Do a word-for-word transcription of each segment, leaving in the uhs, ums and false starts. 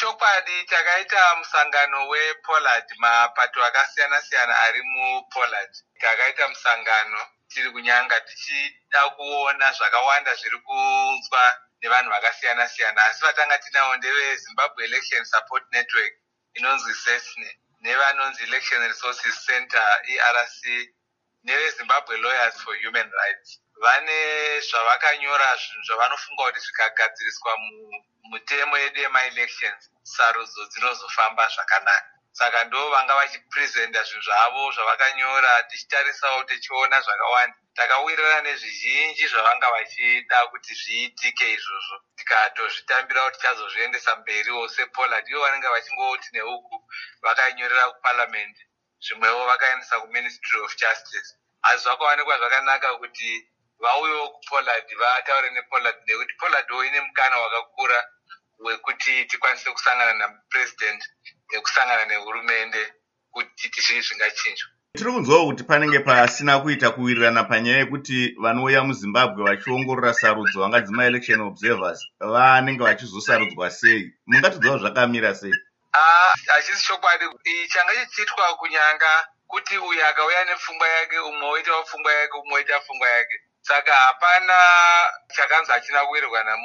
chokwadi takaita musangano wePollard, mapato akasiyana-siyana ari muPollard. Takaita musangano tiri kunyanga tichida kuona zvakawanda zviri kunzwa nevanhu vakasiyana-siyana. Asi vatanga tinawo ndeve Zimbabwe Election Support Network inonzi Z E S N E, nevanonzi Election Resources Center E R C, neve Zimbabwe Lawyers for Human Rights. Vane zvavakanyora zvinhu zvavanofunga kuti zvikagadziriswa mutemo yedu yema-elections, sarudzo dzinozofamba zvakanaka. Saka ndo vanga vachipresenta zvinhu zvavo zvavakanyora, tichitarisawo tichiona zvakawanda. Takawirirana nezvizhinji zvavanga vachida kuti zviitike izvozvo. Tikatozvitambira kuti tichazozviendesa mberiwo sePollard. Ivo vanenge vachingoti neuku vakanyorera kuParliament, zvimwewo vakaendesa kuMinistry of Justice. Asi zvakaonekwa zvakanaka kuti vauyewo kuPollard vataure nePollard nekuti Pollard ine mukana wakakura wekuti tikwanise kusangana naPresident nekusangana nehurumende kuti tizvii zvingachinjwa. Tiri kunzwawo kuti panenge pasina kuita kuwirirana panyaya yekuti vanouya muZimbabwe vachiongorora sarudzo vangadzi ma-election observers vanenge vachizosarudzwa sei. Mungatidzawo zvakamira sei? Ah, hachisi chokwadi. Changa chichiitwa kunyanga kuti uyu akauya nepfungwa yake, umwe oitawo pfungwa yake, umwe oita pfungwa yake. Saka hapana chakanzi hachina kuwirirwana.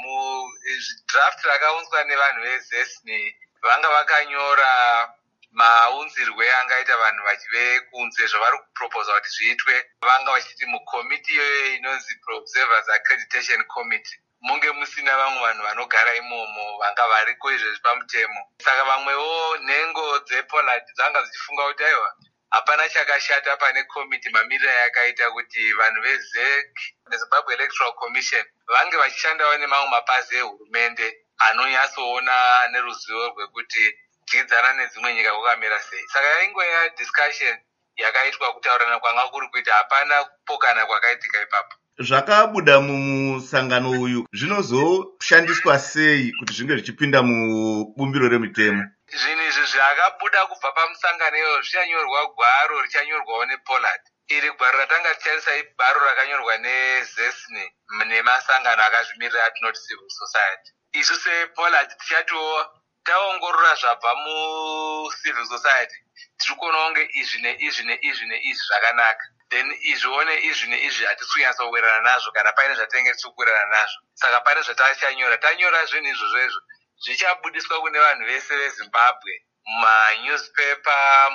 Mudraft rakaunzwa nevanhu veZ E S N E vanga vakanyora maunzirwe angaita vanhu vachive kunze zvavari kuproposa kuti zviitwe. Vanga vachiti mukomiti iyoyo inonzi Pro-Observers Accreditation Committee munge musina vamwe vanhu vanogara imomo vanga variko izvezvi pamutemo. Saka vamwewo nhengo dzePollard dzanga dzichifunga kuti aiwa hapana chakashata pane komiti mamiriro yakaita kuti vanhu veZ E C neZimbabwe Electoral Commission vange vachishandawo nemamwe mapazi ehurumende anonyatsoona neruzivo rwekuti tichidzana nedzimwe nyika kwakamira sei. Saka yaingoya discussion yakaitwa kutaurana kwanga kuri kuita, hapana kupokana kwakaitika ipapo. Zvakabuda mumusangano uyu zvinozoshandiswa sei kuti zvinge zvichipinda mubumbiro remitemo? Zvinhu izvi zvakabuda kubva pamusangano iyoyo zvichanyorwa gwaro richanyorwawo nePollard. Iri gwaro ratanga ticharisa ibharo rakanyorwa neZ E S N E nemasangano akazvimirira atinoti civil society. Isu sePollard tichatiwo taongorora zvabva mucivil society tiri kuona kunge izvi neizvi neizvi neizvi zvakanaka, then izviwo neizvi neizvi hatisi kunyatsa kuwirirana nazvo kana paine zvatinenge tiri kuwirirana nazvo. Saka pane zvatachanyora tanyora zvinhu izvozvo izvo zvichabudiswa kune vanhu vese veZimbabwe mumanewspaper,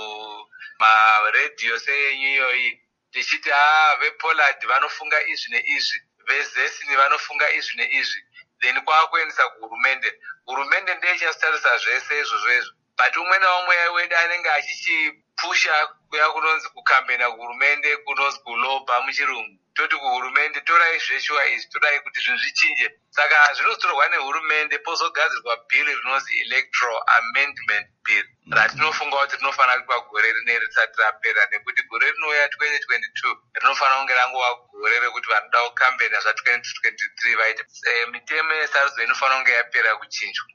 mumaredhiyo seyenyu iyoyi, tichiti ah vePollard vanofunga izvi neizvi, veZ E S N E vanofunga izvi neizvi, then kwakuendesa kuhurumende. Hurumende ndiye ichatarisa zvese izvozvo izvo, but umwe naumwe wedu anenge achichipusha kuya kunonzi kukambena kuhurumende, kunonzi kuloba muchirungu. Toti kuhurumende torai zveshuwa izvi, todai kuti zvinhu zvichinje. Saka zvinotorwa nehurumende pozogadzirwa bhiri rinonzi Electoral Amendment Bill ratinofunga kuti rinofanira kuitwa gore rineri risati rapera, nekuti gore rinouya twenty twenty-two rinofanira kunge rangova gore rekuti vanoda kukambena zva twenty twenty-three vaite mitemo yesarudzo inofanira kunge yapera kuchinjwa.